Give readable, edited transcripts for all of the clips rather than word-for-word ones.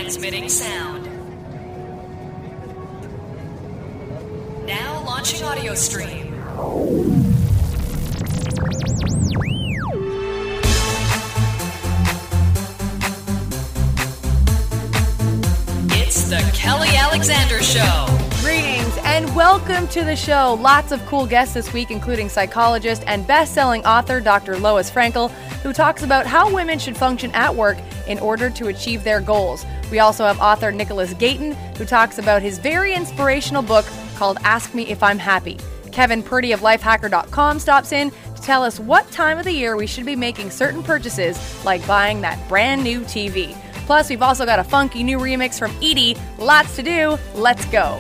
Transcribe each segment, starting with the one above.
Transmitting sound. Now launching audio stream. It's the Kelly Alexander Show. Greetings and welcome to the show. Lots of cool guests this week, including psychologist and best-selling author Dr. Lois Frankel, who talks about how women should function at work in order to achieve their goals. We also have author Nicholas Gayton, who talks about his very inspirational book called Ask Me If I'm Happy. Kevin Purdy of lifehacker.com stops in to tell us what time of the year we should be making certain purchases, like buying that brand new TV. Plus, we've also got a funky new remix from Edie. Lots to do. Let's go.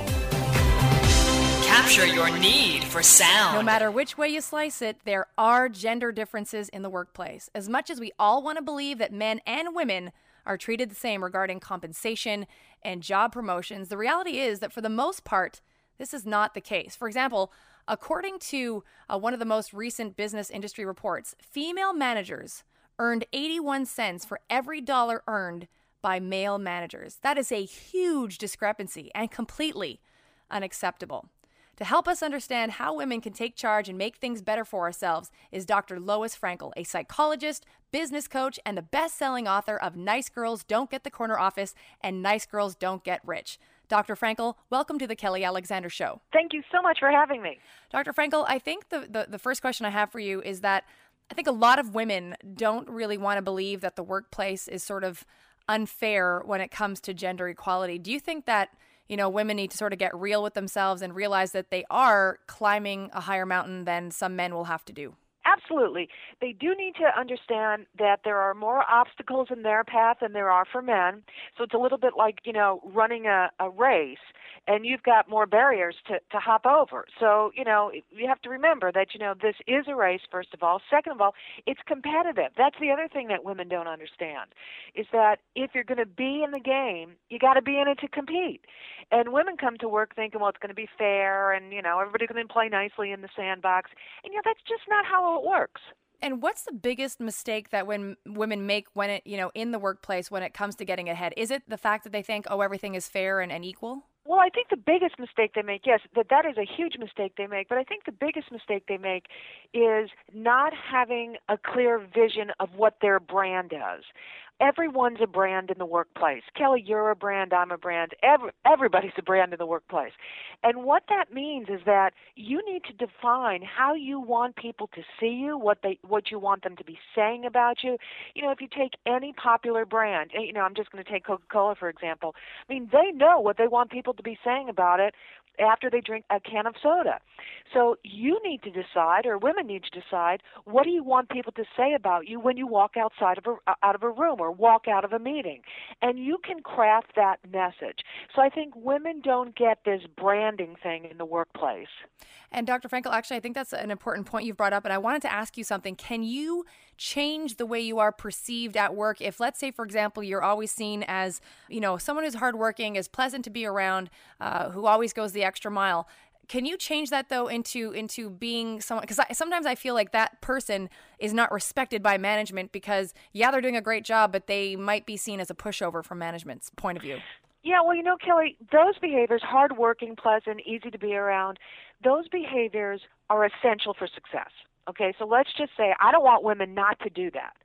Capture your need for sound. No matter which way you slice it, there are gender differences in the workplace. As much as we all want to believe that men and women are treated the same regarding compensation and job promotions, the reality is that for the most part, this is not the case. For example, according to one of the most recent business industry reports, female managers earned 81 cents for every dollar earned by male managers. That is a huge discrepancy and completely unacceptable. To help us understand how women can take charge and make things better for ourselves is Dr. Lois Frankel, a psychologist, business coach, and the best-selling author of Nice Girls Don't Get the Corner Office and Nice Girls Don't Get Rich. Dr. Frankel, welcome to the Kelly Alexander Show. Thank you so much for having me. Dr. Frankel, I think the first question I have for you is that I think a lot of women don't really want to believe that the workplace is sort of unfair when it comes to gender equality. Do you think that women need to sort of get real with themselves and realize that they are climbing a higher mountain than some men will have to do? Absolutely. They do need to understand that there are more obstacles in their path than there are for men. So it's a little bit like, running a race, and you've got more barriers to hop over. So, you have to remember that, this is a race, first of all. Second of all, it's competitive. That's the other thing that women don't understand, is that if you're going to be in the game, you got to be in it to compete. And women come to work thinking, well, it's going to be fair, and, everybody's going to play nicely in the sandbox. And, that's just not how it works. And what's the biggest mistake that when women make when it, in the workplace when it comes to getting ahead? Is it the fact that they think, oh, everything is fair and equal? Well, I think the biggest mistake they make, yes, that is a huge mistake they make, but I think the biggest mistake they make is not having a clear vision of what their brand is. Everyone's a brand in the workplace. Kelly, you're a brand, I'm a brand. Everybody's a brand in the workplace. And what that means is that you need to define how you want people to see you, what you want them to be saying about you. If you take any popular brand, I'm just going to take Coca-Cola, for example. I mean, they know what they want people to be saying about it after they drink a can of soda. So you need to decide, or women need to decide, what do you want people to say about you when you walk out of a room or walk out of a meeting? And you can craft that message. So I think women don't get this branding thing in the workplace. And Dr. Frankel, actually, I think that's an important point you've brought up, and I wanted to ask you something. Can you change the way you are perceived at work if, let's say, for example, you're always seen as, someone who's hardworking, is pleasant to be around, who always goes the extra mile? Can you change that, though, into being someone? Because sometimes I feel like that person is not respected by management because, yeah, they're doing a great job, but they might be seen as a pushover from management's point of view. Yeah, well, Kelly, those behaviors, hardworking, pleasant, easy to be around, those behaviors are essential for success. Okay, so let's just say I don't want women not to do that.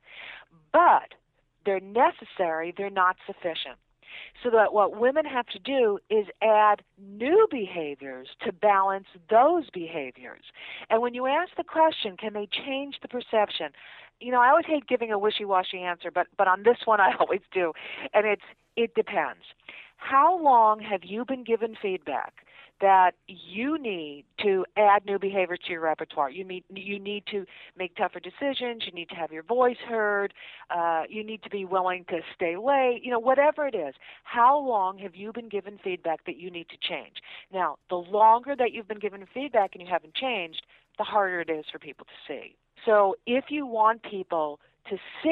But they're necessary, they're not sufficient. So that what women have to do is add new behaviors to balance those behaviors. And when you ask the question, can they change the perception? I always hate giving a wishy-washy answer, but on this one I always do. And it depends. How long have you been given feedback that you need to add new behaviors to your repertoire? You need to make tougher decisions. You need to have your voice heard. You need to be willing to stay late. Whatever it is. How long have you been given feedback that you need to change? Now, the longer that you've been given feedback and you haven't changed, the harder it is for people to see. So if you want people to see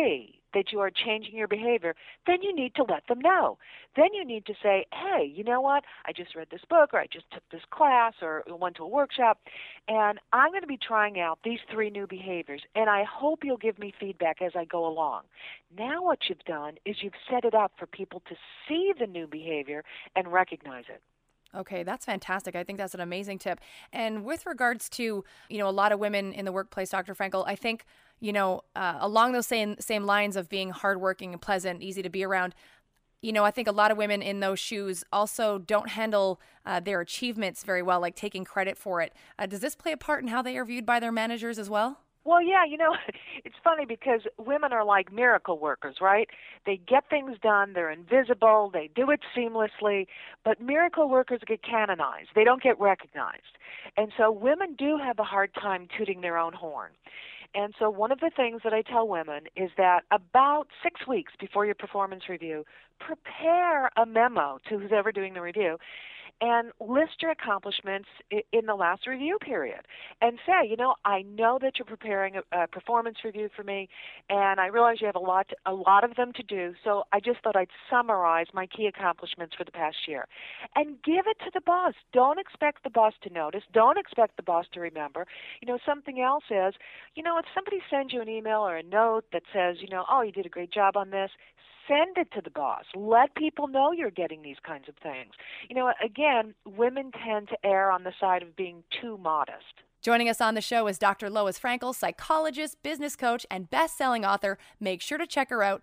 that you are changing your behavior, then you need to let them know. Then you need to say, hey, you know what? I just read this book, or I just took this class, or went to a workshop, and I'm going to be trying out these 3 new behaviors, and I hope you'll give me feedback as I go along. Now what you've done is you've set it up for people to see the new behavior and recognize it. Okay, that's fantastic. I think that's an amazing tip. And with regards to, a lot of women in the workplace, Dr. Frankel, I think, along those same lines of being hardworking and pleasant, easy to be around, I think a lot of women in those shoes also don't handle their achievements very well, like taking credit for it. Does this play a part in how they are viewed by their managers as well? Well, yeah, it's funny because women are like miracle workers, right? They get things done, they're invisible, they do it seamlessly, but miracle workers get canonized. They don't get recognized. And so women do have a hard time tooting their own horn. And so one of the things that I tell women is that about 6 weeks before your performance review, prepare a memo to who's ever doing the review and list your accomplishments in the last review period and say, I know that you're preparing a performance review for me, and I realize you have a lot of them to do, so I just thought I'd summarize my key accomplishments for the past year. And give it to the boss. Don't expect the boss to notice. Don't expect the boss to remember. Something else is, if somebody sends you an email or a note that says, oh, you did a great job on this, send it to the boss. Let people know you're getting these kinds of things. Again, women tend to err on the side of being too modest. Joining us on the show is Dr. Lois Frankel, psychologist, business coach, and best-selling author. Make sure to check her out,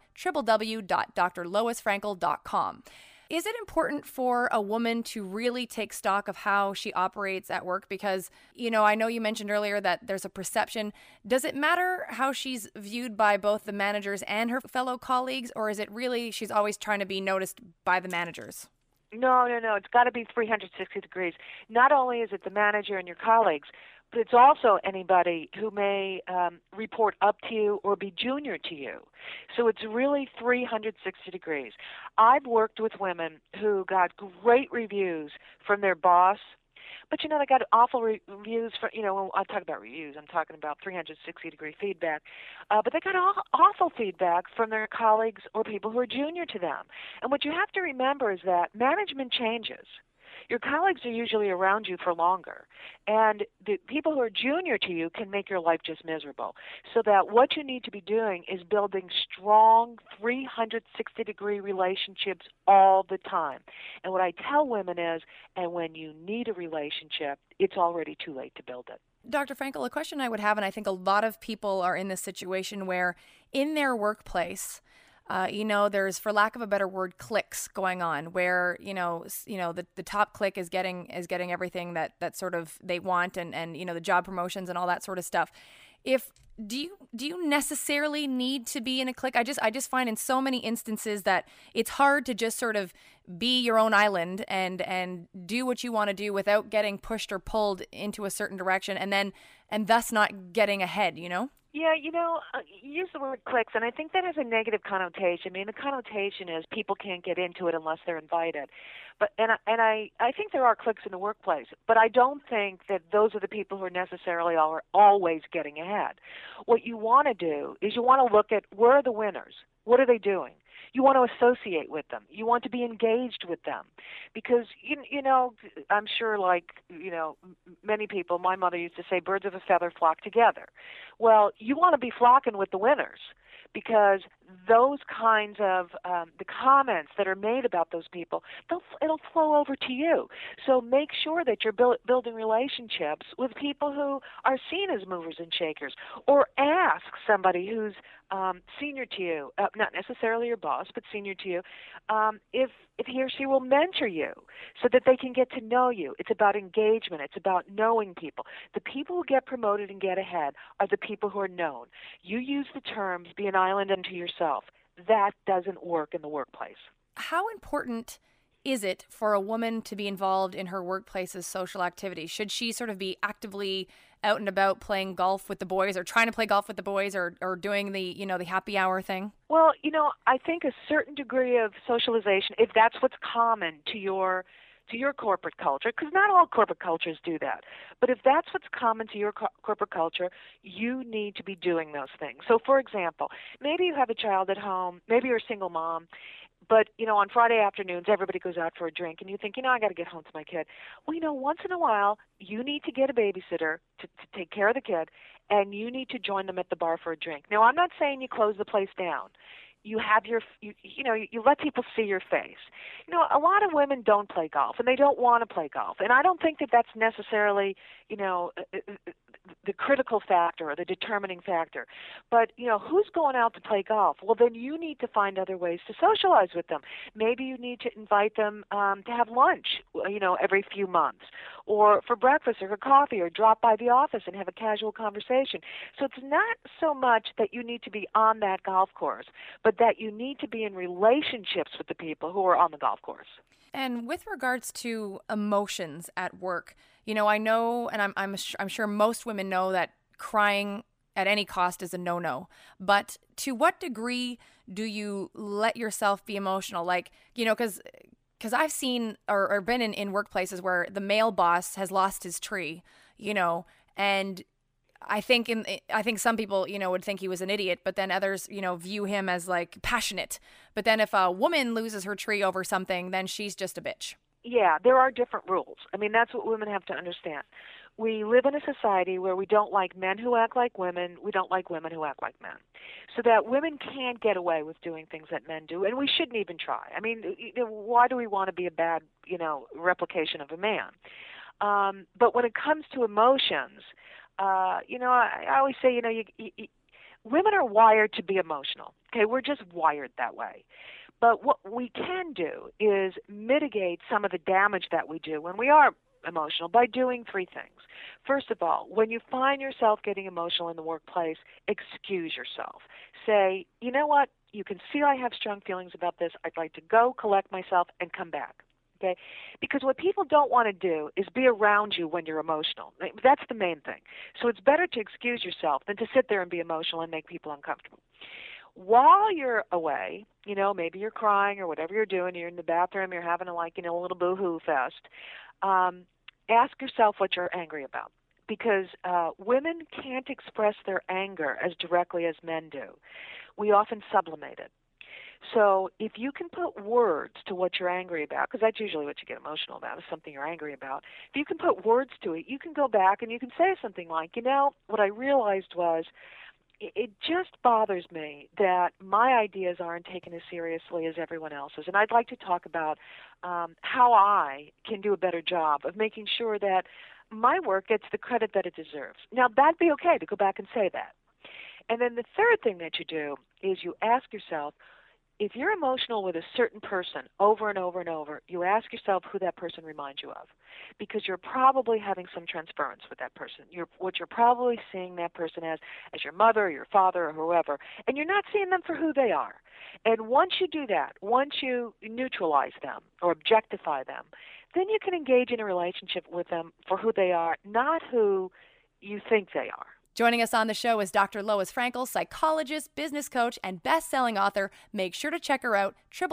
www.drloisfrankel.com. Is it important for a woman to really take stock of how she operates at work? Because, I know you mentioned earlier that there's a perception. Does it matter how she's viewed by both the managers and her fellow colleagues, or is it really she's always trying to be noticed by the managers? No. It's got to be 360 degrees. Not only is it the manager and your colleagues, but it's also anybody who may report up to you or be junior to you. So it's really 360 degrees. I've worked with women who got great reviews from their boss, but they got awful reviews for, when I talk about reviews, I'm talking about 360-degree feedback. But they got awful feedback from their colleagues or people who are junior to them. And what you have to remember is that management changes. Your colleagues are usually around you for longer, and the people who are junior to you can make your life just miserable. So that what you need to be doing is building strong 360-degree relationships all the time. And what I tell women is, and when you need a relationship, it's already too late to build it. Dr. Frankel, a question I would have, and I think a lot of people are in this situation where in their workplace, there's, for lack of a better word, cliques going on where, the top clique is getting everything that sort of they want and the job promotions and all that sort of stuff. Do you necessarily need to be in a clique? I just find in so many instances that it's hard to just sort of be your own island and do what you want to do without getting pushed or pulled into a certain direction and thus not getting ahead, Yeah, you use the word cliques, and I think that has a negative connotation. I mean, the connotation is people can't get into it unless they're invited. But I think there are cliques in the workplace, but I don't think that those are the people who are necessarily always getting ahead. What you want to do is you want to look at where are the winners? What are they doing? You want to associate with them. You want to be engaged with them. Because, I'm sure many people, my mother used to say, birds of a feather flock together. Well, you want to be flocking with the winners because those kinds of the comments that are made about those people, it'll flow over to you. So make sure that you're building relationships with people who are seen as movers and shakers, or ask somebody who's senior to you, not necessarily your boss, but senior to you, if he or she will mentor you so that they can get to know you. It's about engagement. It's about knowing people. The people who get promoted and get ahead are the people who are known. You use the terms, be an island unto yourself. That doesn't work in the workplace. How important is it for a woman to be involved in her workplace's social activities? Should she sort of be actively out and about playing golf with the boys or trying to play golf with the boys or doing the happy hour thing? Well, I think a certain degree of socialization, if that's what's common to your to your corporate culture, because not all corporate cultures do that. But if that's what's common to your corporate culture, you need to be doing those things. So, for example, maybe you have a child at home, maybe you're a single mom, but, on Friday afternoons, everybody goes out for a drink, and you think, I got to get home to my kid. Well, once in a while, you need to get a babysitter to take care of the kid, and you need to join them at the bar for a drink. Now, I'm not saying you close the place down. You have you let people see your face. A lot of women don't play golf, and they don't want to play golf. And I don't think that that's necessarily, the critical factor or the determining factor. But, who's going out to play golf? Well, then you need to find other ways to socialize with them. Maybe you need to invite them to have lunch, every few months, or for breakfast or for coffee, or drop by the office and have a casual conversation. So it's not so much that you need to be on that golf course, but that you need to be in relationships with the people who are on the golf course. And with regards to emotions at work, I know, and I'm sure most women know that crying at any cost is a no-no. But to what degree do you let yourself be emotional? Like, because I've seen or been in workplaces where the male boss has lost his tree, and I think some people, would think he was an idiot, but then others, view him as like passionate. But then if a woman loses her tree over something, then she's just a bitch. Yeah, there are different rules. I mean, that's what women have to understand. We live in a society where we don't like men who act like women. We don't like women who act like men. So that women can't get away with doing things that men do, and we shouldn't even try. I mean, why do we want to be a bad, replication of a man? But when it comes to emotions, I always say, women are wired to be emotional. Okay, we're just wired that way. But what we can do is mitigate some of the damage that we do when we are emotional by doing three things. First of all, when you find yourself getting emotional in the workplace, excuse yourself. Say, you know what, you can see I have strong feelings about this. I'd like to go collect myself and come back. Okay? Because what people don't want to do is be around you when you're emotional. That's the main thing. So it's better to excuse yourself than to sit there and be emotional and make people uncomfortable. While you're away, maybe you're crying or whatever you're doing, you're in the bathroom, you're having a little boo-hoo fest, ask yourself what you're angry about. Because women can't express their anger as directly as men do. We often sublimate it. So if you can put words to what you're angry about, because that's usually what you get emotional about, is something you're angry about. If you can put words to it, you can go back and you can say something like, what I realized was, it just bothers me that my ideas aren't taken as seriously as everyone else's. And I'd like to talk about how I can do a better job of making sure that my work gets the credit that it deserves. Now, that'd be okay to go back and say that. And then the third thing that you do is you ask yourself, if you're emotional with a certain person over and over and over, you ask yourself who that person reminds you of, because you're probably having some transference with that person. What you're probably seeing that person as your mother or your father or whoever, and you're not seeing them for who they are. And once you do that, once you neutralize them or objectify them, then you can engage in a relationship with them for who they are, not who you think they are. Joining us on the show is Dr. Lois Frankel, psychologist, business coach, and best-selling author. Make sure to check her out,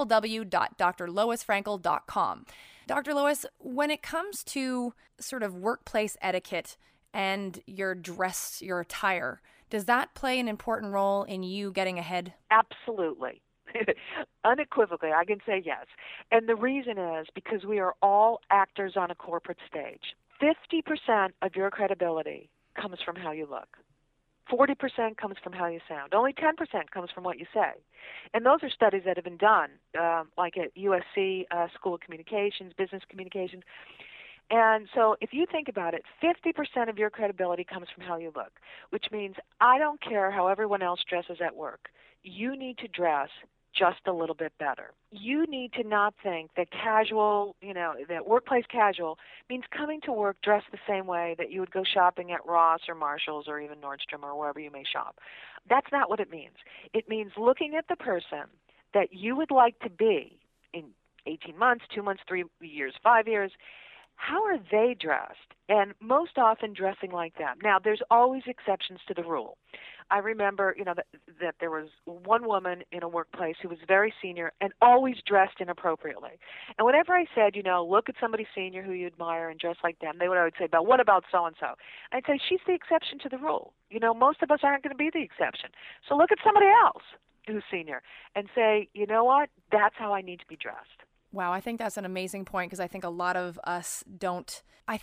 www.drloisfrankel.com. Dr. Lois, when it comes to sort of workplace etiquette and your dress, your attire, does that play an important role in you getting ahead? Absolutely. Unequivocally, I can say yes. And the reason is because we are all actors on a corporate stage. 50% of your credibility comes from how you look. 40% comes from how you sound. Only 10% comes from what you say. And those are studies that have been done, like at USC School of Communications, Business Communications. And so if you think about it, 50% of your credibility comes from how you look, which means I don't care how everyone else dresses at work. You need to dress just a little bit better. You need to not think that casual, that workplace casual means coming to work dressed the same way that you would go shopping at Ross or Marshall's or even Nordstrom or wherever you may shop. That's not what it means. It means looking at the person that you would like to be in 18 months, 2 months, 3 years, 5 years, how are they dressed? And most often dressing like them. Now, there's always exceptions to the rule. I remember, that there was one woman in a workplace who was very senior and always dressed inappropriately. And whenever I said, look at somebody senior who you admire and dress like them, they would always say, but what about so-and-so? I'd say, she's the exception to the rule. Most of us aren't going to be the exception. So look at somebody else who's senior and say, you know what, that's how I need to be dressed. Wow, I think that's an amazing point, because I think a lot of us don't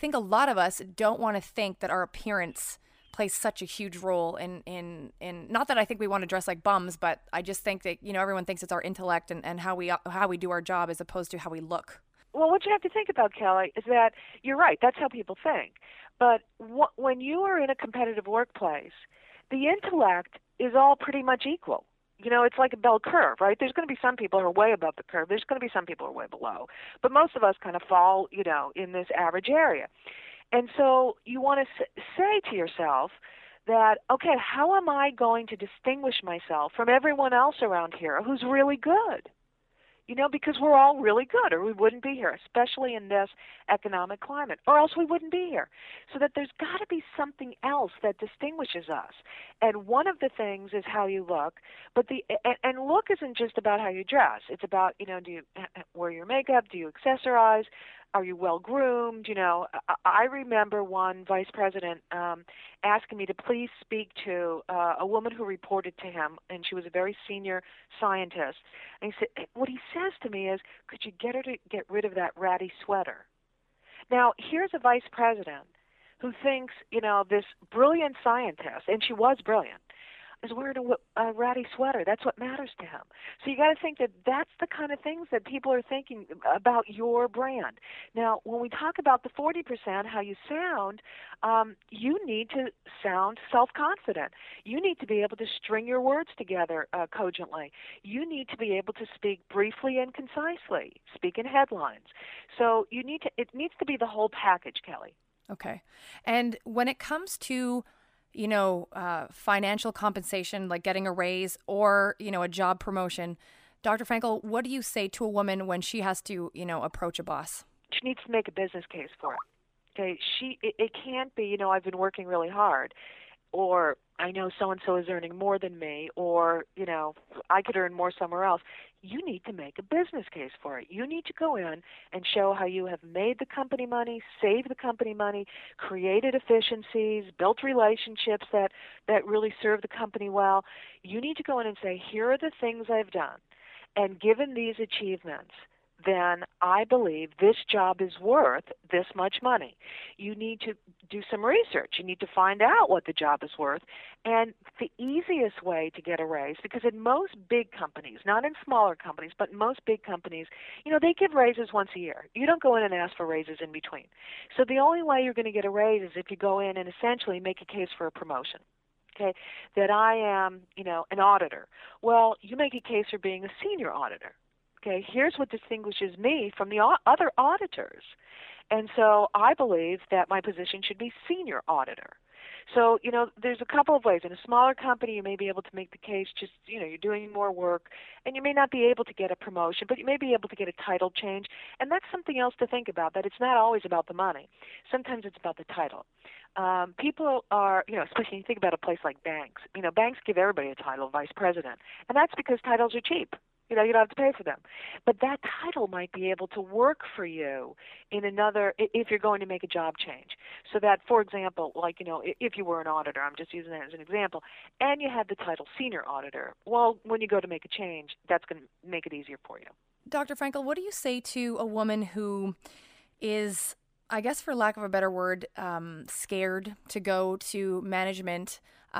want to think that our appearance plays such a huge role in not that I think we want to dress like bums, but I just think that, everyone thinks it's our intellect and how we do our job as opposed to how we look. Well, what you have to think about, Kelly, is that you're right. That's how people think. But when you are in a competitive workplace, the intellect is all pretty much equal. It's like a bell curve, right? There's going to be some people who are way above the curve. There's going to be some people who are way below. But most of us kind of fall, in this average area. And so you want to say to yourself that, okay, how am I going to distinguish myself from everyone else around here who's really good? Because we're all really good, or we wouldn't be here, especially in this economic climate, or else we wouldn't be here. So that there's got to be something else that distinguishes us. And one of the things is how you look, but and look isn't just about how you dress. It's about, do you wear your makeup? Do you accessorize? Are you well groomed? I remember one vice president asking me to please speak to a woman who reported to him, and she was a very senior scientist. And what he says to me is, could you get her to get rid of that ratty sweater? Now, here's a vice president who thinks, this brilliant scientist, and she was brilliant, is wearing a ratty sweater. That's what matters to him. So you got to think that that's the kind of things that people are thinking about your brand. Now, when we talk about the 40%, how you sound, you need to sound self-confident. You need to be able to string your words together cogently. You need to be able to speak briefly and concisely, speak in headlines. So it needs to be the whole package, Kelly. Okay. And when it comes to financial compensation, like getting a raise or, a job promotion, Dr. Frankel, what do you say to a woman when she has to, approach a boss? She needs to make a business case for it. Okay, it can't be, I've been working really hard, or I know so-and-so is earning more than me, or, I could earn more somewhere else. You need to make a business case for it. You need to go in and show how you have made the company money, saved the company money, created efficiencies, built relationships that really serve the company well. You need to go in and say, here are the things I've done. And given these achievements, then I believe this job is worth this much money. You need to do some research. You need to find out what the job is worth. And the easiest way to get a raise, because in most big companies, not in smaller companies, but in most big companies, they give raises once a year. You don't go in and ask for raises in between. So the only way you're going to get a raise is if you go in and essentially make a case for a promotion. Okay, that I am, an auditor. Well, you make a case for being a senior auditor. Okay, here's what distinguishes me from the other auditors. And so I believe that my position should be senior auditor. So, there's a couple of ways. In a smaller company, you may be able to make the case just, you're doing more work, and you may not be able to get a promotion, but you may be able to get a title change. And that's something else to think about, that it's not always about the money. Sometimes it's about the title. People are, especially when you think about a place like banks, banks give everybody a title, vice president. And that's because titles are cheap. You don't have to pay for them. But that title might be able to work for you in another, if you're going to make a job change. So that, for example, if you were an auditor, I'm just using that as an example, and you had the title senior auditor, well, when you go to make a change, that's going to make it easier for you. Dr. Frankel, what do you say to a woman who is, I guess for lack of a better word, scared to go to management,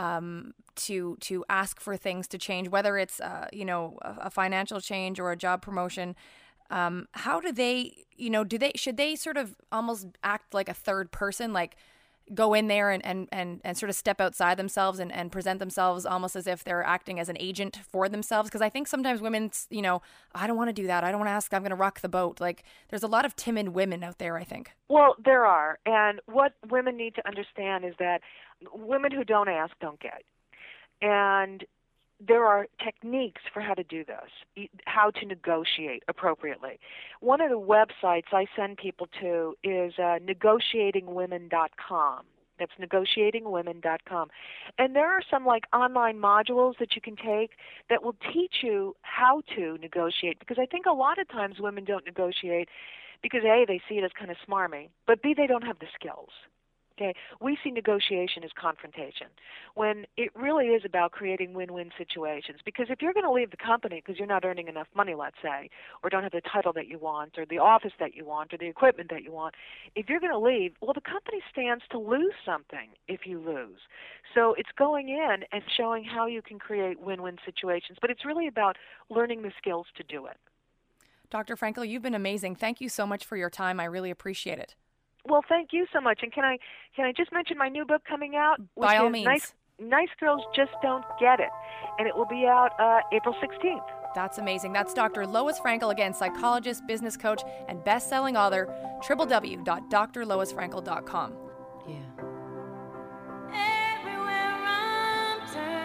to ask for things to change, whether it's a financial change or a job promotion? How do they, should they sort of almost act like a third person, like go in there and sort of step outside themselves and present themselves almost as if they're acting as an agent for themselves? Because I think sometimes women, I don't want to do that. I don't want to ask. I'm going to rock the boat. Like, there's a lot of timid women out there, I think. Well, there are. And what women need to understand is that women who don't ask don't get. And there are techniques for how to do this, how to negotiate appropriately. One of the websites I send people to is negotiatingwomen.com. That's negotiatingwomen.com. And there are some like online modules that you can take that will teach you how to negotiate, because I think a lot of times women don't negotiate because A, they see it as kind of smarmy, but B, they don't have the skills. Okay, we see negotiation as confrontation when it really is about creating win-win situations. Because if you're going to leave the company because you're not earning enough money, let's say, or don't have the title that you want, or the office that you want, or the equipment that you want, if you're going to leave, well, the company stands to lose something if you lose. So it's going in and showing how you can create win-win situations, but it's really about learning the skills to do it. Dr. Frankel, you've been amazing. Thank you so much for your time. I really appreciate it. Well, thank you so much. And can I just mention my new book coming out? By all means. Nice Girls Just Don't Get It. And it will be out April 16th. That's amazing. That's Dr. Lois Frankel, again, psychologist, business coach, and best-selling author, www.drloisfrankel.com. Yeah. Everywhere I'm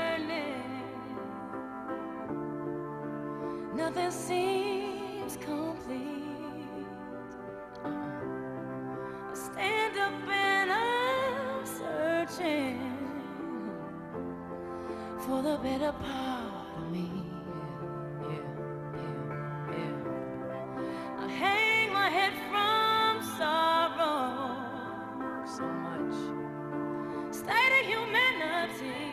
turning, nothing seems complete. Stand up and I'm searching for the better part of me. Yeah. I hang my head from sorrow. So much. State of humanity.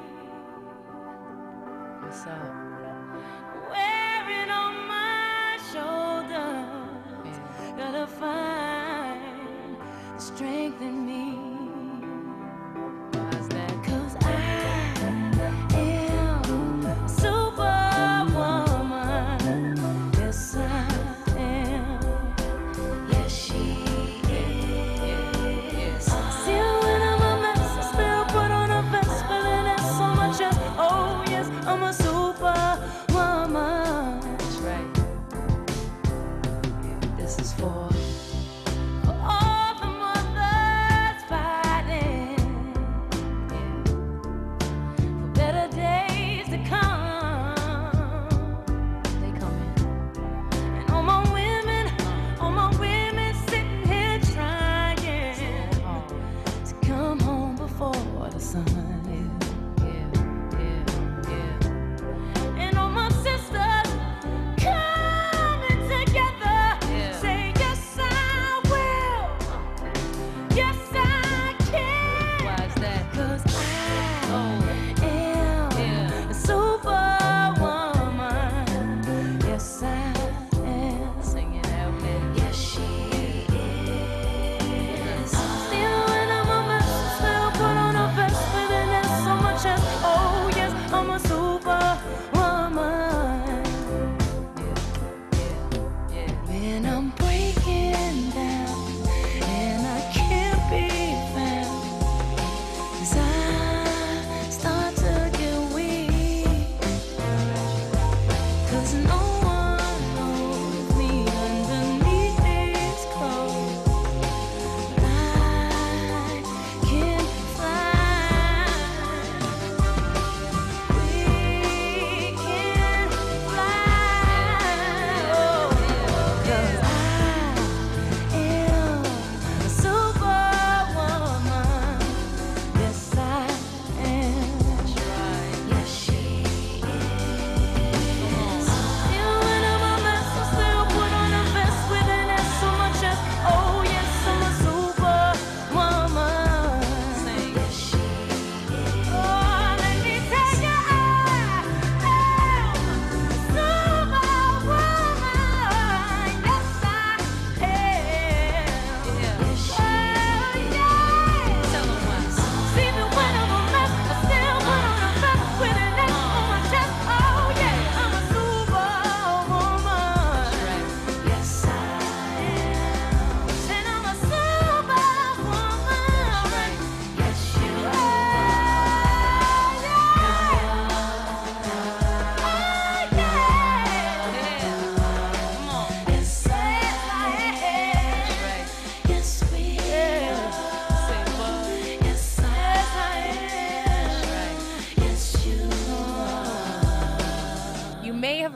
What's up? Wearing on my shoulders. Gotta find strength in me. Why's that? 'Cause I am Superwoman. Yes, I am. Yes, she is. Still when I'm a mess, I still put on a vest, feeling it so much as, oh yes, I'm a Superwoman. That's right. This is for all the mothers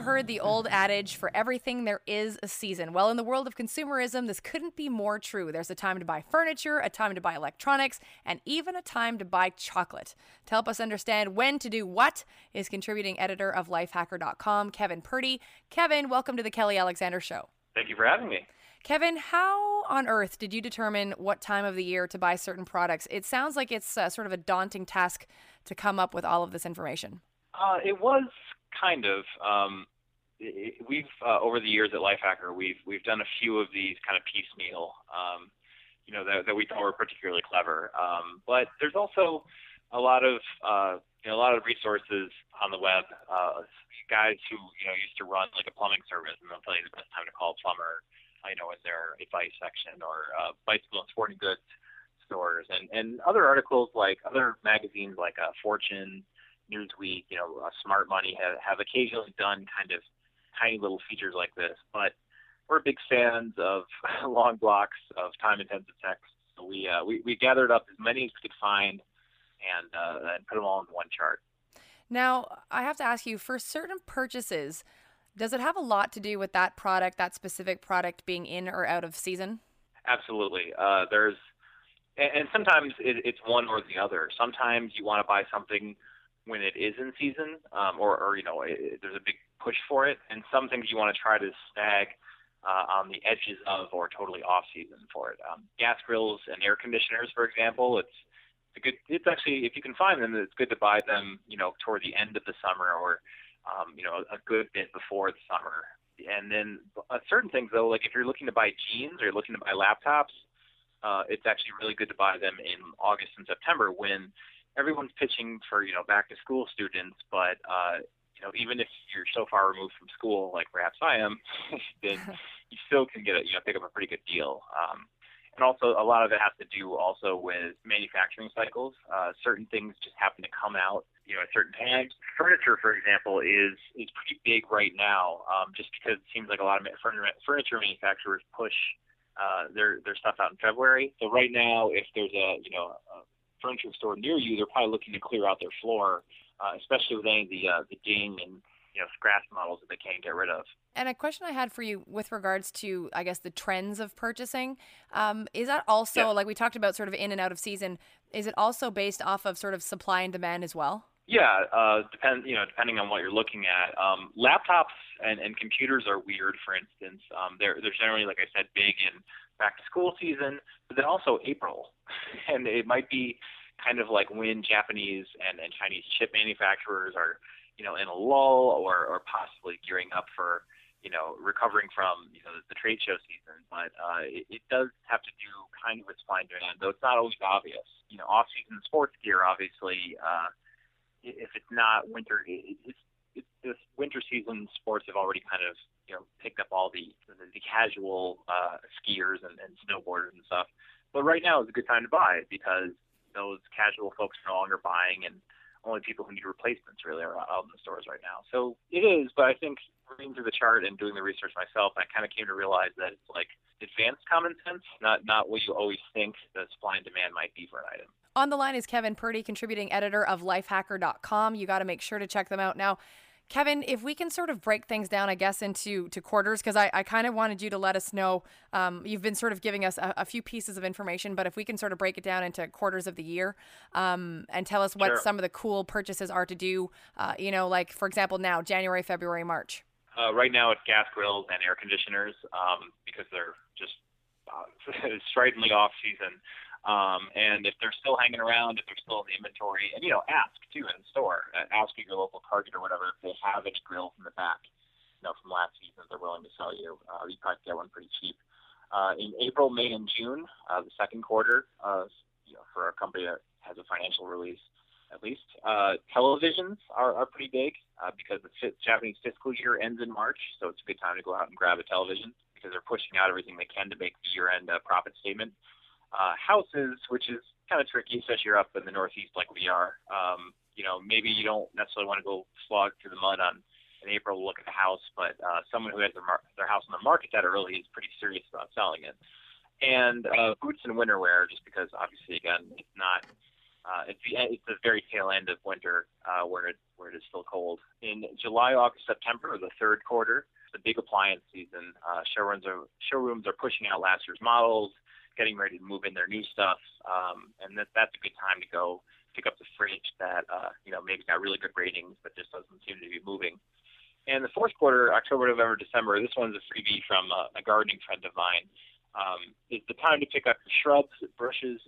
heard the old adage, for everything there is a season. Well, in the world of consumerism, this couldn't be more true. There's a time to buy furniture, a time to buy electronics, and even a time to buy chocolate. To help us understand when to do what is contributing editor of Lifehacker.com, Kevin Purdy. Kevin, welcome to the Kelly Alexander Show. Thank you for having me. Kevin, how on earth did you determine what time of the year to buy certain products? It sounds like it's sort of a daunting task to come up with all of this information. It was kind of. We've over the years at Lifehacker, we've done a few of these kind of piecemeal, that we thought were particularly clever. But there's also a lot of resources on the web. Guys who used to run like a plumbing service, and they'll tell you the best time to call a plumber. In their advice section, or bicycle and sporting goods stores, and other articles like other magazines like Fortune, Newsweek, Smart Money have occasionally done kind of tiny little features like this. But we're big fans of long blocks of time-intensive text, so we gathered up as many as we could find and put them all into one chart. Now, I have to ask you, for certain purchases, does it have a lot to do with that product, that specific product being in or out of season? Absolutely. And sometimes it's one or the other. Sometimes you want to buy something when it is in season, or there's a big push for it, and some things you want to try to snag on the edges of or totally off season for it. Gas grills and air conditioners, for example, it's actually, if you can find them, it's good to buy them, toward the end of the summer or a good bit before the summer. And then certain things, though, like if you're looking to buy jeans or you're looking to buy laptops, it's actually really good to buy them in August and September when everyone's pitching for, back to school students. But, even if you're so far removed from school, like perhaps I am, then you still can pick up a pretty good deal. And also a lot of it has to do also with manufacturing cycles. Certain things just happen to come out, at certain times. Furniture, for example, is pretty big right now, just because it seems like a lot of furniture manufacturers push their stuff out in February. So right now, if there's a furniture store near you, they're probably looking to clear out their floor, especially with any of the ding and scratch models that they can't get rid of. And a question I had for you with regards to, I guess, the trends of purchasing, is that also, like we talked about sort of in and out of season, is it also based off of sort of supply and demand as well? Yeah, depending on what you're looking at. Laptops and computers are weird, for instance. They're generally, like I said, big in back to school season, but then also April. And it might be kind of like when Japanese and Chinese chip manufacturers are, in a lull or possibly gearing up for, recovering from, the trade show season. But it does have to do kind of with supply and demand, though it's not always obvious. Off-season sports gear, obviously, if it's not winter, it's this winter season. Sports have already kind of picked up all the casual skiers and snowboarders and stuff. But right now is a good time to buy because those casual folks are no longer buying, and only people who need replacements really are out in the stores right now. So it is, but I think reading through the chart and doing the research myself, I kind of came to realize that it's like advanced common sense, not what you always think the supply and demand might be for an item. On the line is Kevin Purdy, contributing editor of Lifehacker.com. You got to make sure to check them out. Now, Kevin, if we can sort of break things down, I guess, into quarters, because I kind of wanted you to let us know, you've been sort of giving us a few pieces of information, but if we can sort of break it down into quarters of the year and tell us what some of the cool purchases are to do, like, for example, now, January, February, March. Right now it's gas grills and air conditioners because they're just stridently off season. And if they're still hanging around, if they're still in the inventory, and, ask too in the store, ask at your local Target or whatever if they have any grills in the back, from last season they're willing to sell you. You probably get one pretty cheap. In April, May, and June, the second quarter, for a company that has a financial release, at least, televisions are pretty big because the Japanese fiscal year ends in March, so it's a good time to go out and grab a television because they're pushing out everything they can to make the year-end profit statement. Houses, which is kind of tricky, especially you're up in the Northeast like we are. Maybe you don't necessarily want to go slog through the mud in April to look at a house, but someone who has their house on the market that early is pretty serious about selling it. And boots and winter wear, just because obviously, again, it's not. It's the very tail end of winter where it is still cold. In July, August, September, or the third quarter, the big appliance season. Showrooms are pushing out last year's models, getting ready to move in their new stuff, and that's a good time to go pick up the fridge that maybe got really good ratings but just doesn't seem to be moving. And the fourth quarter, October, November, December, this one's a freebie from a gardening friend of mine. It's the time to pick up shrubs, brushes,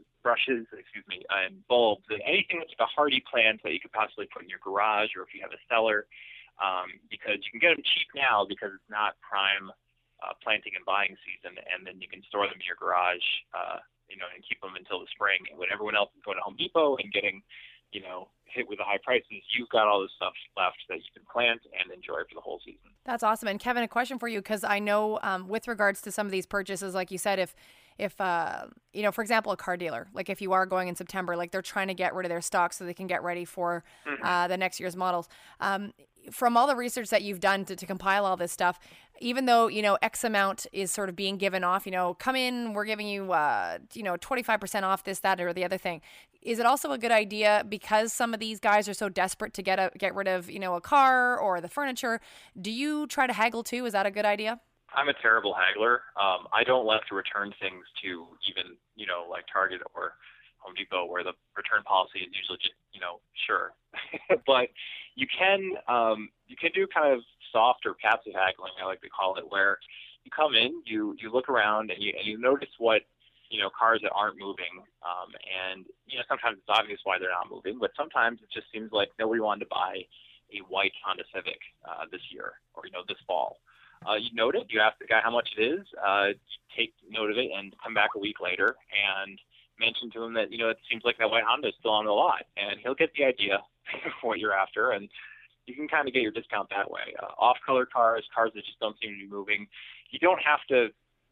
and bulbs, and anything that's like a hardy plant that you could possibly put in your garage or if you have a cellar, because you can get them cheap now because it's not prime planting and buying season, and then you can store them in your garage, and keep them until the spring. And when everyone else is going to Home Depot and getting, hit with the high prices, you've got all this stuff left that you can plant and enjoy for the whole season. That's awesome. And Kevin, a question for you, because I know with regards to some of these purchases, like you said, if for example, a car dealer, like if you are going in September, like they're trying to get rid of their stock so they can get ready for the next year's models. From all the research that you've done to compile all this stuff, even though, X amount is sort of being given off, come in, we're giving you, 25% off this, that, or the other thing. Is it also a good idea because some of these guys are so desperate to get rid of, a car or the furniture? Do you try to haggle too? Is that a good idea? I'm a terrible haggler. I don't like to return things to even, like Target or Home Depot, where the return policy is usually just, sure. But you can do kind of soft or passive haggling, I like to call it, where you come in, you look around and you notice what, cars that aren't moving. And, sometimes it's obvious why they're not moving, but sometimes it just seems like nobody wanted to buy a white Honda Civic this year or, this fall. You note it, you ask the guy how much it is, take note of it and come back a week later and mention to him that, it seems like that white Honda is still on the lot, and he'll get the idea of what you're after, and you can kind of get your discount that way. Off-color cars that just don't seem to be moving, you don't have to,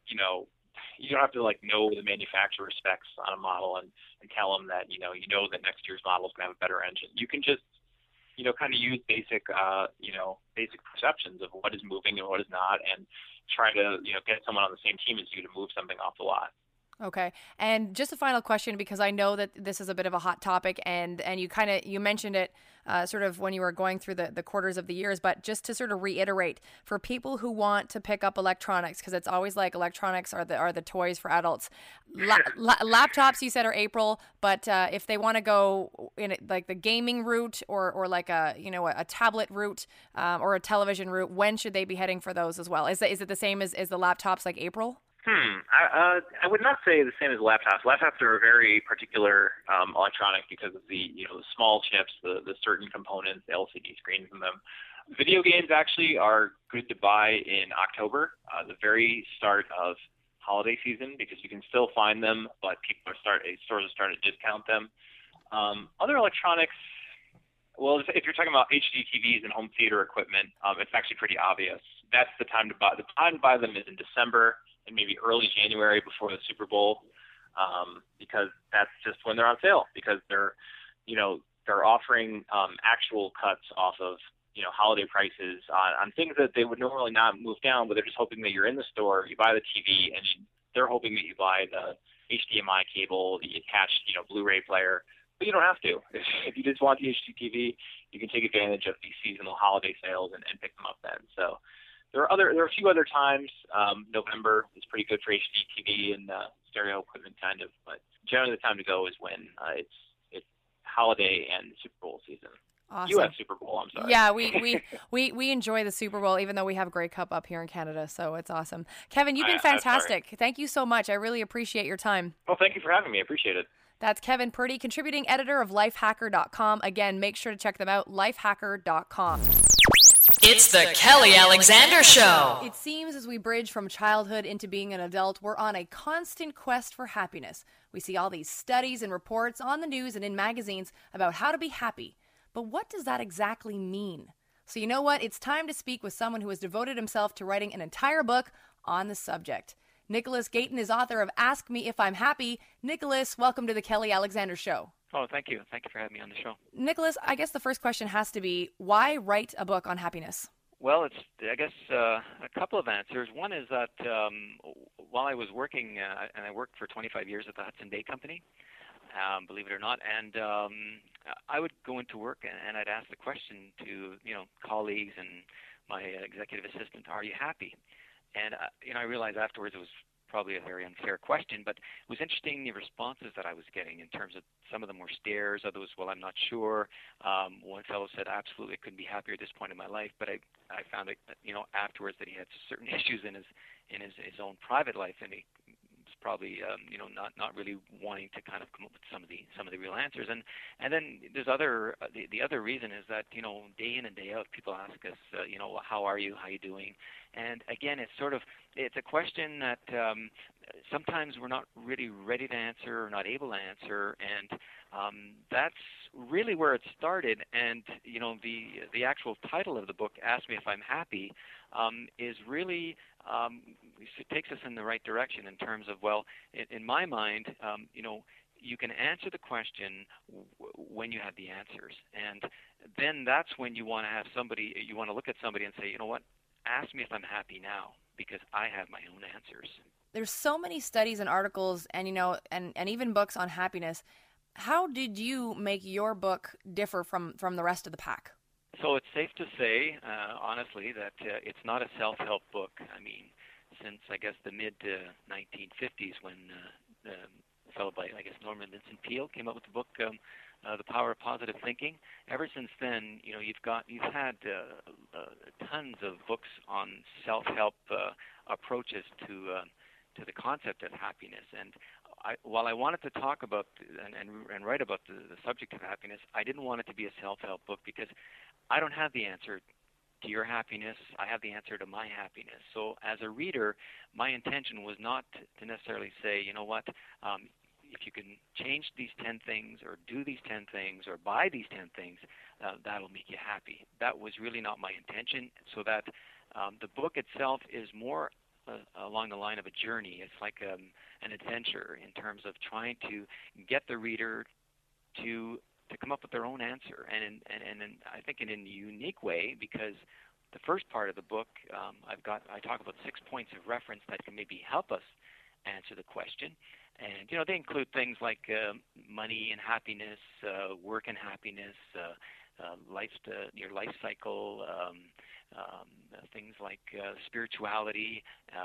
like know the manufacturer specs on a model and tell them that, that next year's model is going to have a better engine. You can just, kind of use basic perceptions of what is moving and what is not, and try to, get someone on the same team as you to move something off the lot. Okay. And just a final question, because I know that this is a bit of a hot topic, and you mentioned it sort of when you were going through the quarters of the years, but just to sort of reiterate, for people who want to pick up electronics, because it's always like electronics are the toys for adults. Laptops, you said, are April, but if they want to go in like the gaming route or like a tablet route or a television route, when should they be heading for those as well? Is it the same as the laptops, like April? I would not say the same as laptops. Laptops are a very particular electronic because of the the small chips, the certain components, the LCD screens in them. Video games actually are good to buy in October, the very start of holiday season, because you can still find them, but stores are starting to discount them. Other electronics, well, if you're talking about HD TVs and home theater equipment, it's actually pretty obvious. That's the time to buy. The time to buy them is in December and maybe early January before the Super Bowl, because that's just when they're on sale, because they're offering actual cuts off of holiday prices on things that they would normally not move down, but they're just hoping that you're in the store, you buy the TV, and they're hoping that you buy the HDMI cable, the attached Blu-ray player. But you don't have to. If you just want the HD TV, you can take advantage of the seasonal holiday sales and pick them up then. So there are a few other times. November is pretty good for HD TV and stereo equipment, kind of. But generally, the time to go is when it's holiday and Super Bowl season. Awesome. U.S. Super Bowl, I'm sorry. Yeah, we enjoy the Super Bowl, even though we have Grey Cup up here in Canada, so it's awesome. Kevin, you've been fantastic. Thank you so much. I really appreciate your time. Well, thank you for having me. I appreciate it. That's Kevin Purdy, contributing editor of lifehacker.com. Again, make sure to check them out, lifehacker.com. It's the Kelly Alexander Show. It seems as we bridge from childhood into being an adult, we're on a constant quest for happiness. We see all these studies and reports on the news and in magazines about how to be happy. But what does that exactly mean? So you know what? It's time to speak with someone who has devoted himself to writing an entire book on the subject. Nicholas Gayton is author of Ask Me If I'm Happy. Nicholas, welcome to the Kelly Alexander Show. Oh, thank you. Thank you for having me on the show. Nicholas, I guess the first question has to be, why write a book on happiness? Well, it's, I guess, a couple of answers. One is that while I was working, and I worked for 25 years at the Hudson Bay Company, believe it or not. And I would go into work and I'd ask the question to, colleagues and my executive assistant, are you happy? And, I realized afterwards it was probably a very unfair question, but it was interesting the responses that I was getting in terms of some of them were stares, others, well, I'm not sure. One fellow said, absolutely, I couldn't be happier at this point in my life, but I found it, afterwards that he had certain issues in his own private life, and he was probably, not really wanting to kind of come up with some of the real answers. And then there's the other reason is that, day in and day out, people ask us, how are you, how are you doing? And again, it's a question that sometimes we're not really ready to answer or not able to answer, and that's really where it started. And the actual title of the book, Ask Me If I'm Happy, is really it takes us in the right direction in terms of, well, in my mind, you can answer the question when you have the answers, and then that's when you want to look at somebody and say, you know what, ask me if I'm happy now, because I have my own answers. There's so many studies and articles and, and even books on happiness. How did you make your book differ from the rest of the pack? So it's safe to say, honestly, that it's not a self-help book. I mean, since, I guess, the mid-1950s when a fellow by, I guess, Norman Vincent Peale came up with the book, The Power of Positive Thinking. Ever since then, you've had tons of books on self-help approaches to the concept of happiness. And while I wanted to talk about and write about the subject of happiness, I didn't want it to be a self-help book because I don't have the answer to your happiness. I have the answer to my happiness. So as a reader, my intention was not to necessarily say, you know what, if you can change these 10 things or do these 10 things or buy these 10 things, that'll make you happy. That was really not my intention, so that the book itself is more along the line of a journey. It's like an adventure in terms of trying to get the reader to come up with their own answer, and I think in a unique way, because the first part of the book, I talk about 6 points of reference that can maybe help us answer the question. And, they include things like money and happiness, work and happiness, your life cycle, things like spirituality,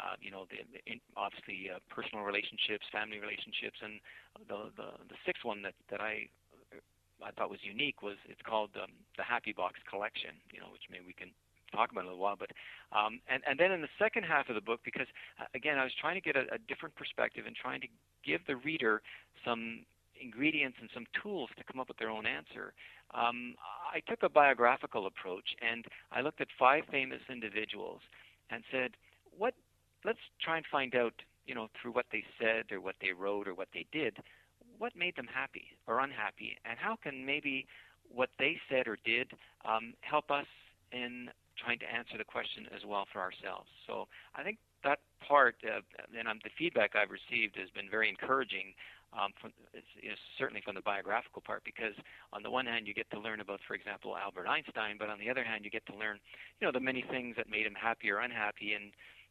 obviously personal relationships, family relationships, and the sixth one that I thought was unique was it's called the Happy Box Collection, which maybe we can talk about in a little while. But and then in the second half of the book, because again I was trying to get a different perspective and trying to give the reader some ingredients and some tools to come up with their own answer, I took a biographical approach, and I looked at 5 famous individuals and said, let's try and find out, through what they said or what they wrote or what they did, what made them happy or unhappy, and how can maybe what they said or did help us in trying to answer the question as well for ourselves. So I think that part, and the feedback I've received has been very encouraging, certainly from the biographical part, because on the one hand you get to learn about, for example, Albert Einstein, but on the other hand you get to learn, the many things that made him happy or unhappy. And,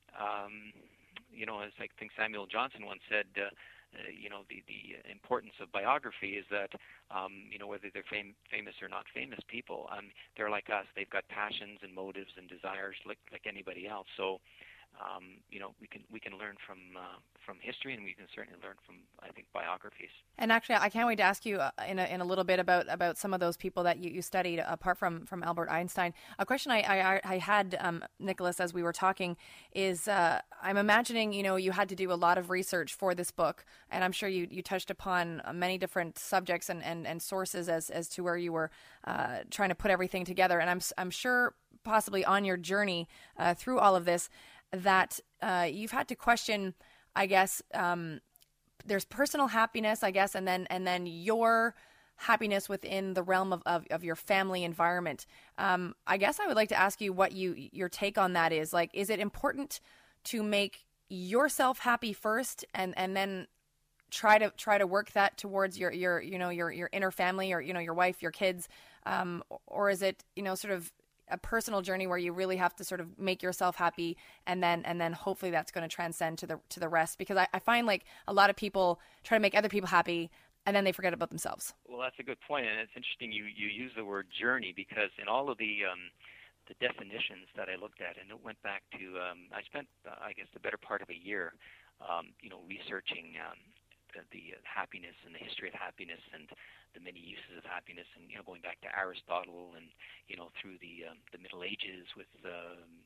as I think Samuel Johnson once said, the importance of biography is that, whether they're famous or not famous people, they're like us. They've got passions and motives and desires like anybody else. So, we can learn from history, and we can certainly learn from, I think, biographies. And actually, I can't wait to ask you in a little bit about some of those people that you studied apart from Albert Einstein. A question I had, Nicholas, as we were talking, is I'm imagining you had to do a lot of research for this book, and I'm sure you touched upon many different subjects and sources as to where you were trying to put everything together. And I'm sure possibly on your journey through all of this that you've had to question, I guess, there's personal happiness, I guess, and then your happiness within the realm of your family environment. I guess I would like to ask you what your take on that is. Like, is it important to make yourself happy first and then try to work that towards your inner family, or your wife, your kids, or is it sort of a personal journey where you really have to sort of make yourself happy, and then hopefully that's going to transcend to the rest? Because I find like a lot of people try to make other people happy, and then they forget about themselves. Well, that's a good point, and it's interesting you use the word journey, because in all of the definitions that I looked at, and it went back to I spent I guess the better part of a year, researching the happiness and the history of happiness and the many uses of happiness, and going back to Aristotle and through the Middle Ages with the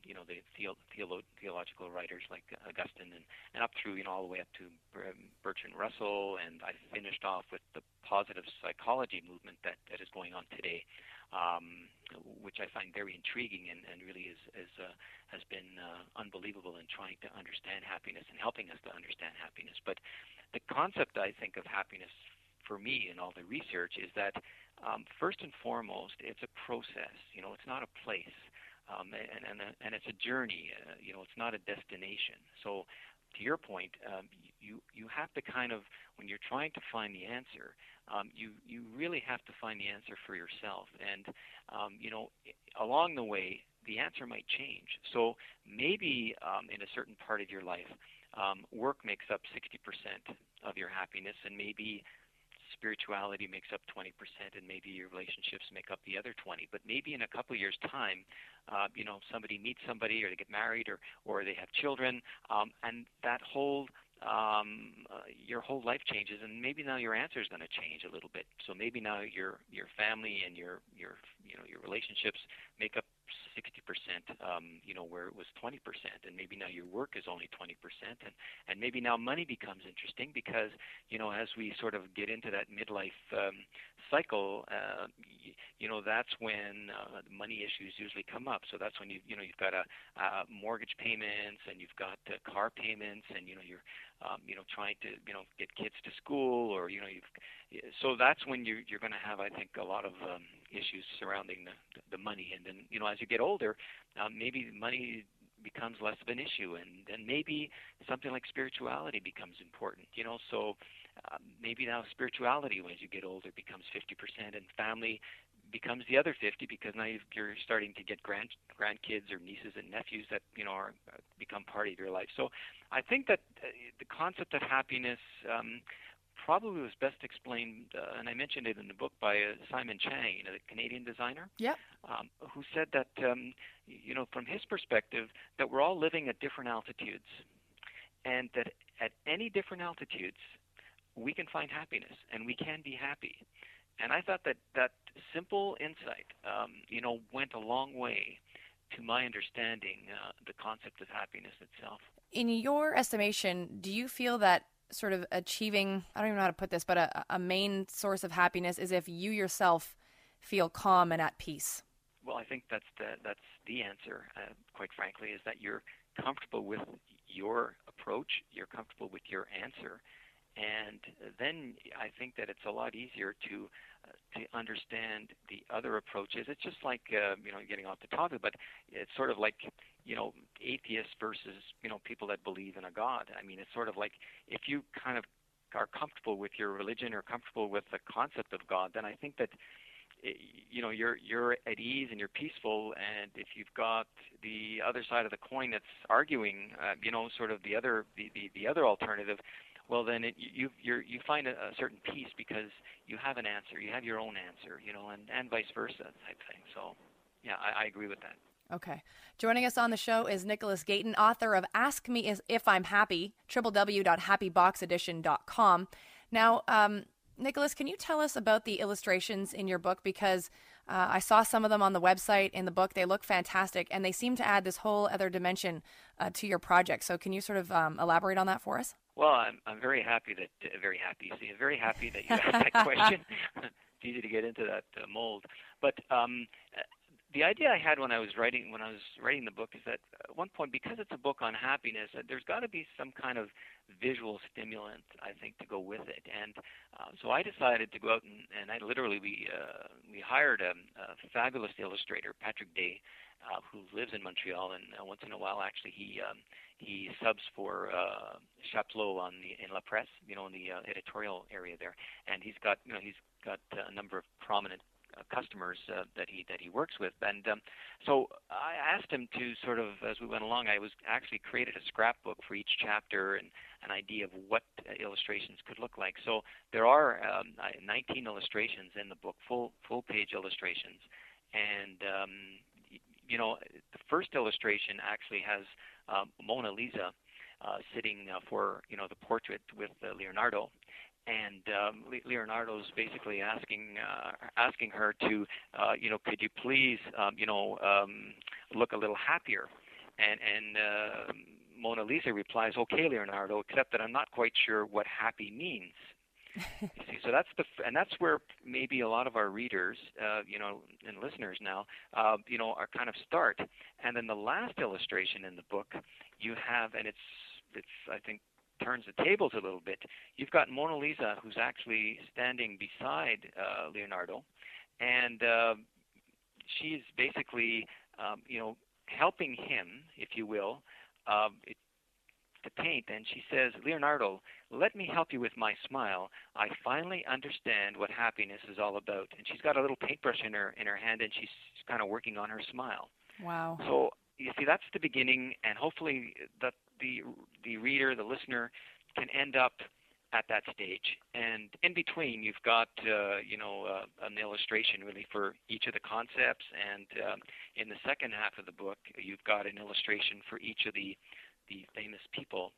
theological writers like Augustine, and up through all the way up to Bertrand Russell, and I finished off with the positive psychology movement that is going on today, which I find very intriguing and really has been unbelievable in trying to understand happiness and helping us to understand happiness. But the concept, I think, of happiness for me in all the research is that first and foremost, it's a process. It's not a place, and it's a journey. It's not a destination. So, to your point, you have to kind of, when you're trying to find the answer, you really have to find the answer for yourself. And along the way, the answer might change. So maybe in a certain part of your life, work makes up 60% of your happiness, and maybe spirituality makes up 20%, and maybe your relationships make up the other 20. But maybe in a couple of years' time, somebody meets somebody, or they get married, or they have children, and that whole your whole life changes, and maybe now your answer is going to change a little bit. So maybe now your family and your relationships make up 60%, where it was 20%, and maybe now your work is only 20%, and maybe now money becomes interesting because, as we sort of get into that midlife cycle, that's when the money issues usually come up. So that's when you've got mortgage payments, and you've got car payments, and you're trying to get kids to school, or so that's when you're going to have, I think, a lot of issues surrounding the money. And then as you get older, maybe money becomes less of an issue, and then maybe something like spirituality becomes important. So maybe now spirituality, as you get older, becomes 50%, and family becomes the other 50, because now you're starting to get grandkids or nieces and nephews that are become part of your life. So I think that the concept of happiness probably was best explained, and I mentioned it in the book, by Simon Chang, the Canadian designer, who said that from his perspective, that we're all living at different altitudes, and that at any different altitudes we can find happiness, and we can be happy. And I thought that simple insight, went a long way to my understanding the concept of happiness itself. In your estimation, do you feel that sort of achieving, I don't even know how to put this, but a main source of happiness is if you yourself feel calm and at peace? Well, I think that's the answer, quite frankly, is that you're comfortable with your approach, you're comfortable with your answer, and then I think that it's a lot easier to understand the other approaches. It's just like getting off the topic, but it's sort of like atheists versus people that believe in a God. I mean, it's sort of like if you kind of are comfortable with your religion or comfortable with the concept of God, then I think that you're at ease and you're peaceful. And if you've got the other side of the coin that's arguing, sort of the other alternative, well, then you find a certain peace because you have an answer, you have your own answer, and vice versa type thing. So, yeah, I agree with that. Okay. Joining us on the show is Nicholas Gayton, author of Ask Me If I'm Happy, www.happyboxedition.com. Now, Nicholas, can you tell us about the illustrations in your book? Because I saw some of them on the website in the book. They look fantastic, and they seem to add this whole other dimension to your project. So can you sort of elaborate on that for us? Well, I'm very happy that you asked that question. It's easy to get into that mold, but the idea I had when I was writing the book is that at one point, because it's a book on happiness, there's got to be some kind of visual stimulant, I think, to go with it. And so I decided to go out and I literally we hired a fabulous illustrator, Patrick Day, who lives in Montreal, and once in a while, actually, he subs for Chapelot in La Presse, in the editorial area there, and he's got a number of prominent customers that he works with. And so I asked him to sort of, as we went along, I was actually created a scrapbook for each chapter and an idea of what illustrations could look like. So there are 19 illustrations in the book, full page illustrations. And the first illustration actually has Mona Lisa sitting for the portrait with Leonardo, and Leonardo's basically asking her to could you please look a little happier, and Mona Lisa replies, okay, Leonardo, except that I'm not quite sure what happy means. You see, so that's where maybe a lot of our readers, and listeners now, are kind of start. And then the last illustration in the book, you have, and it's I think turns the tables a little bit. You've got Mona Lisa, who's actually standing beside Leonardo, and she's basically, helping him, if you will, to paint, and she says, Leonardo, let me help you with my smile. I finally understand what happiness is all about. And she's got a little paintbrush in her hand, and she's kind of working on her smile. Wow. So you see, that's the beginning, and hopefully that the reader, the listener, can end up at that stage. And in between, you've got an illustration really for each of the concepts, and in the second half of the book, you've got an illustration for each of the famous people,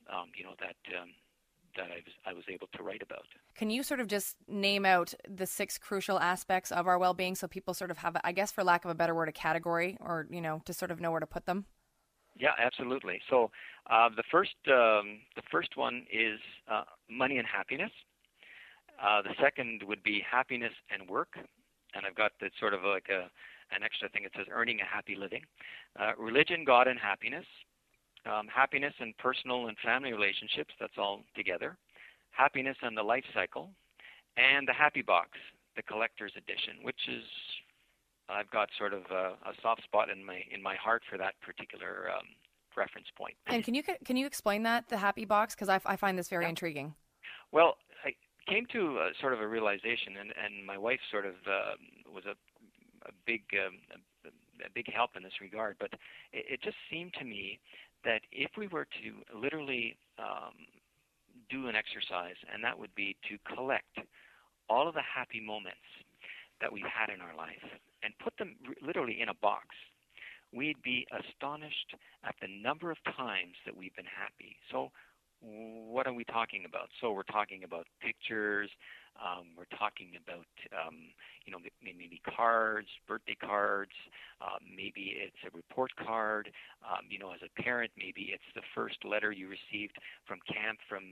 that I was able to write about. Can you sort of just name out the 6 crucial aspects of our well-being so people sort of have, I guess, for lack of a better word, a category, or to sort of know where to put them? Yeah, absolutely. So the first one is money and happiness. The second would be happiness and work, and I've got that sort of like an extra thing. It says earning a happy living. Religion, God, and happiness. Happiness and personal and family relationships, that's all together. Happiness and the life cycle. And the Happy Box, the collector's edition, which is, I've got sort of a soft spot in my heart for that particular reference point. And can you explain that, the Happy Box? Because I find this very intriguing. Well, I came to sort of a realization, and my wife sort of was a big help in this regard, but it just seemed to me that if we were to literally do an exercise, and that would be to collect all of the happy moments that we've had in our life and put them literally in a box, we'd be astonished at the number of times that we've been happy. So what are we talking about? So we're talking about pictures, we're talking about, maybe cards, birthday cards, maybe it's a report card, as a parent, maybe it's the first letter you received from camp from,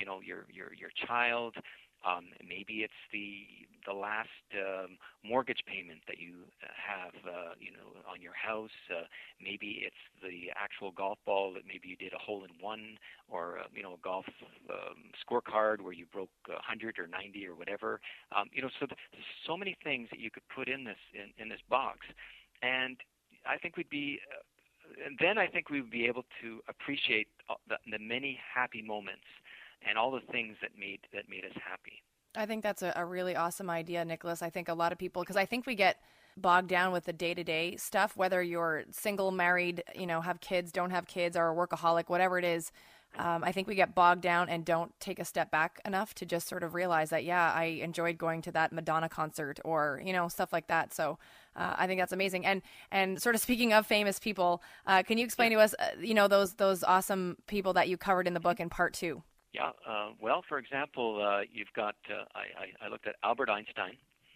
your child. Maybe it's the last mortgage payment that you have, on your house. Maybe it's the actual golf ball that maybe you did a hole-in-one, or a golf scorecard where you broke 100 or 90 or whatever. So there's so many things that you could put in this box, and I think we'd be. And then I think we would be able to appreciate the many happy moments and all the things that made us happy. I think that's a really awesome idea, Nicholas. I think a lot of people, because I think we get bogged down with the day-to-day stuff, whether you're single, married, have kids, don't have kids, or a workaholic, whatever it is. I think we get bogged down and don't take a step back enough to just sort of realize that, yeah, I enjoyed going to that Madonna concert, or, stuff like that. So I think that's amazing. And sort of speaking of famous people, can you explain to us, those awesome people that you covered in the book in part 2? Yeah. Well, for example, you've got, I looked at Albert Einstein,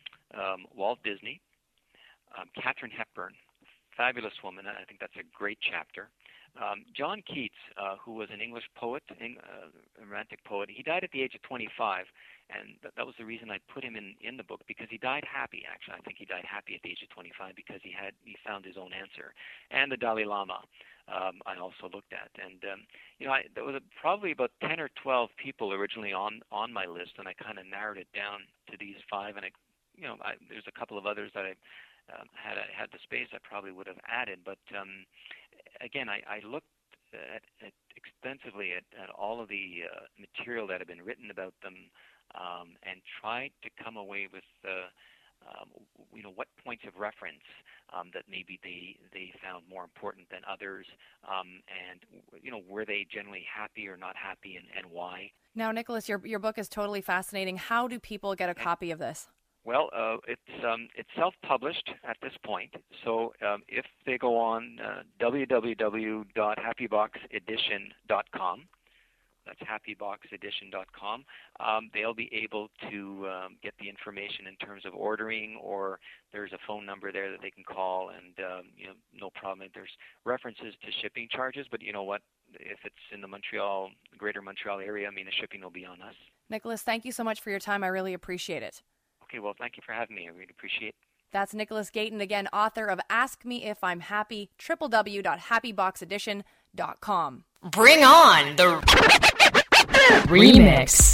Walt Disney, Katharine Hepburn, fabulous woman. I think that's a great chapter. John Keats, who was an English poet, a romantic poet, he died at the age of 25, and that was the reason I put him in the book, because he died happy, actually. I think he died happy at the age of 25 because he found his own answer. And the Dalai Lama, I also looked at. And, there was probably about 10 or 12 people originally on my list, and I kind of narrowed it down to these 5, and there's a couple of others that I had the space I probably would have added, but again, I looked at extensively at all of the material that had been written about them, and tried to come away with what points of reference that maybe they found more important than others, and were they generally happy or not happy, and why? Now, Nicholas, your book is totally fascinating. How do people get a copy of this? Well, it's self-published at this point. So if they go on www.happyboxedition.com, that's happyboxedition.com, they'll be able to get the information in terms of ordering, or there's a phone number there that they can call, and no problem. There's references to shipping charges, but you know what? If it's in the greater Montreal area, the shipping will be on us. Nicholas, thank you so much for your time. I really appreciate it. Okay, well, thank you for having me. I really appreciate it. That's Nicholas Gayton, again, author of Ask Me If I'm Happy, www.happyboxedition.com. Bring on the remix.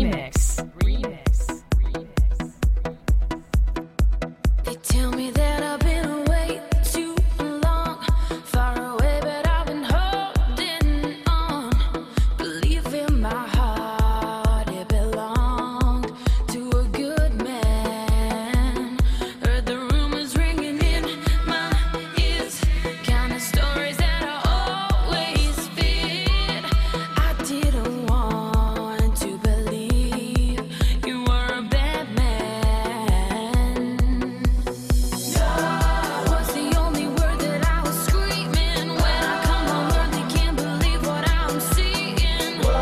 They tell me that I've been away too long, far away, but I've been holding on. Believe in my heart, it belonged to a good man. Heard the rumors ringing in my ears, kind of stories that I always feared. I didn't want to believe you were a bad man. No was the only word that I was screaming. When I come home, Lord, they can't believe what I'm seeing. No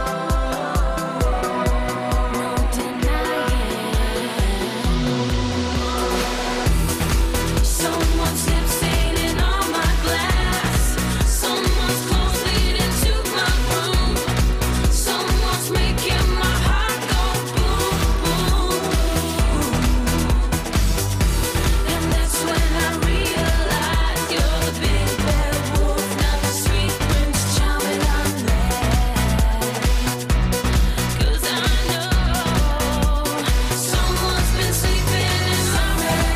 denying. Someone's lips staining on my glass. Someone's clothes leading to my room. Someone's making my heart go boom, boom. And that's when I realize you're the big bad wolf, not the sweet Prince Charming I'm mad. 'Cause I know someone's been sleeping in my bed.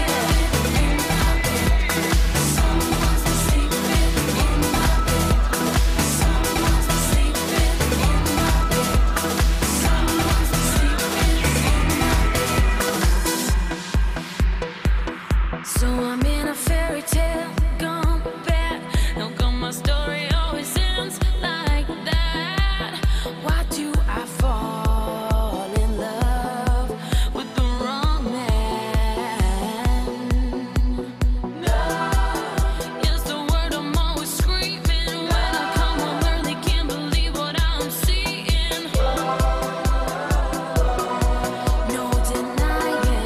Someone's been sleeping in my bed. Someone's been sleeping in my bed. Someone's been sleeping in my bed. So I'm in a fairy tale gone bad. How come my story always ends like that? Why do I fall in love with the wrong man? No, it's the word I'm always screaming. When I come home early, can't believe what I'm seeing. No denying.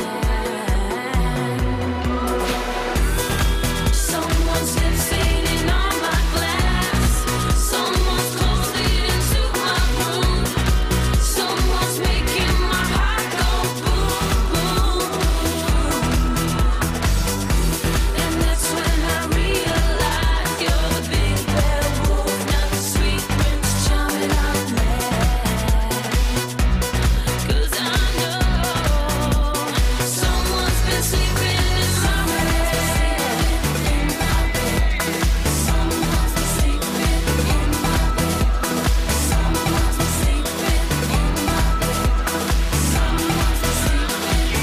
Someone's lips staining on my glass. Someone's clothes leading to my room. Someone's making my heart go boom, boom. And that's when I realize you're the big bad wolf, not the sweet Prince Charming I'm mad. 'Cause I know someone's been sleeping in my bed. Someone's been sleeping in my bed. Someone's been sleeping in my bed. Someone's been sleeping in my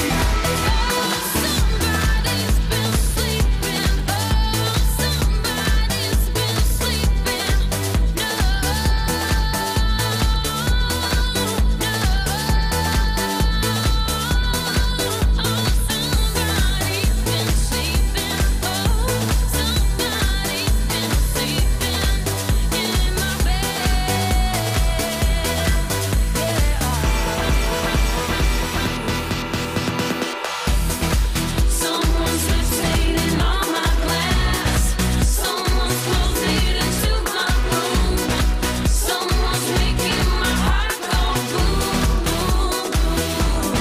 Someone's lips staining on my glass. Someone's clothes leading to my room. Someone's making my heart go boom, boom, boom.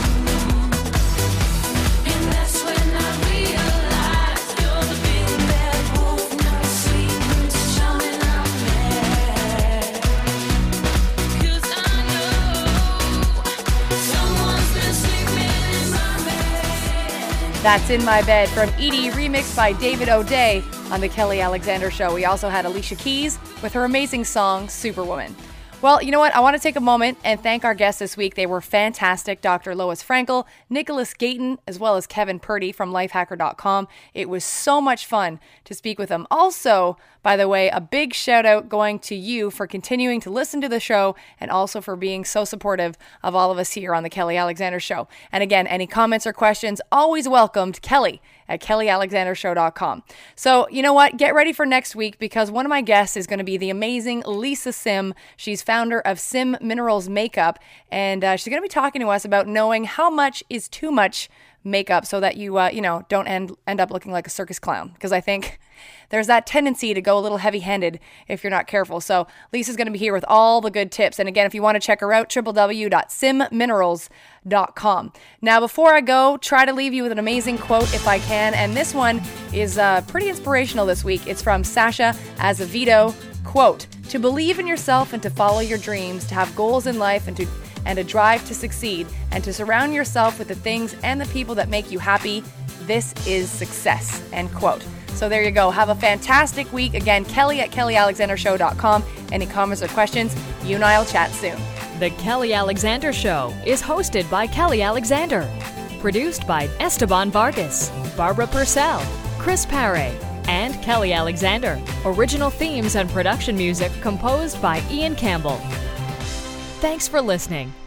And that's when I realize you're the big bad wolf, not the sweet Prince Charming I'm mad. 'Cause I know someone's been sleeping in my bed. That's In My Bed from Edie, remixed by David O'Day on The Kelly Alexander Show. We also had Alicia Keys with her amazing song, Superwoman. Well, you know what? I want to take a moment and thank our guests this week. They were fantastic. Dr. Lois Frankel, Nicholas Gayton, as well as Kevin Purdy from lifehacker.com. It was so much fun to speak with them. Also, by the way, a big shout out going to you for continuing to listen to the show and also for being so supportive of all of us here on the Kelly Alexander Show. And again, any comments or questions, always welcomed. Kelly at kellyalexandershow.com. So, you know what? Get ready for next week because one of my guests is going to be the amazing Lisa Sim. She's founder of Sim Minerals Makeup, and she's going to be talking to us about knowing how much is too much makeup so that you, don't end up looking like a circus clown. Because I think there's that tendency to go a little heavy-handed if you're not careful. So Lisa's going to be here with all the good tips. And again, if you want to check her out, www.simminerals.com. Now, before I go, try to leave you with an amazing quote if I can. And this one is pretty inspirational this week. It's from Sasha Azevedo. Quote, "To believe in yourself and to follow your dreams, to have goals in life and a drive to succeed, and to surround yourself with the things and the people that make you happy, this is success." End quote. So there you go. Have a fantastic week. Again, Kelly at kellyalexandershow.com. Any comments or questions, you and I will chat soon. The Kelly Alexander Show is hosted by Kelly Alexander. Produced by Esteban Vargas, Barbara Purcell, Chris Paré, and Kelly Alexander. Original themes and production music composed by Ian Campbell. Thanks for listening.